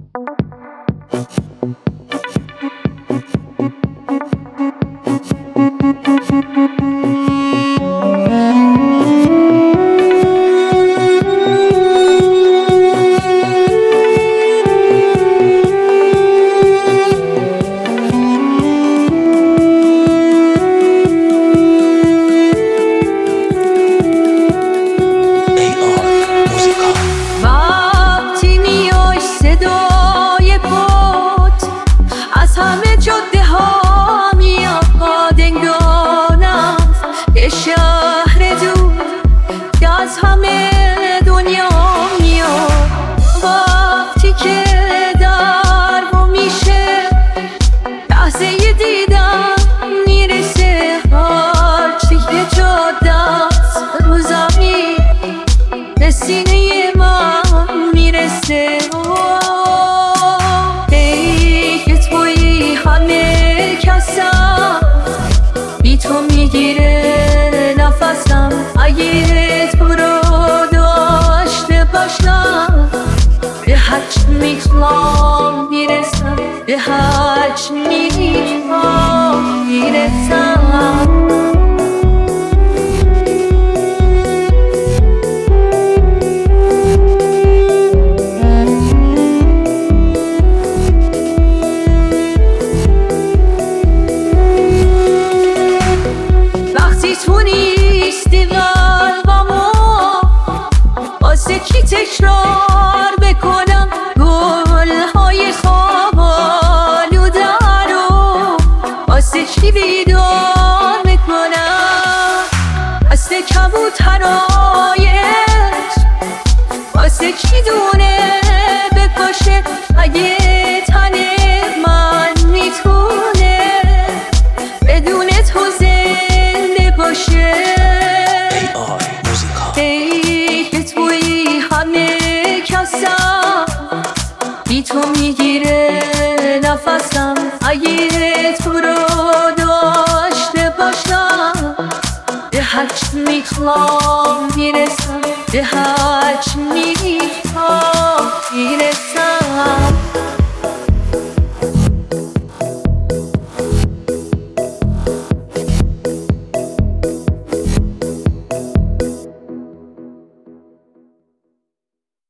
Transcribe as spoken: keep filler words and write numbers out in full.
بی تو میگیره نفسم، اگه تو رو داشته باشم به هرچ میخوام میرسم، به هرچ میخوام میرسم. تو نیستی قلبمو واسه کی تکرار بکنم گلهای خواب آلوده رو، واسه کی بیدار بکنم دست کبوترایش، واسه کی دونه بکشه اگه تن من میتونه بدون تو زنده باشه. ای که توی همه کسم، بی تو میگیره نفسم، اگه تو رو داشته باشم به هرچ میخوام میرسم، به هرچ میخوام میرسم.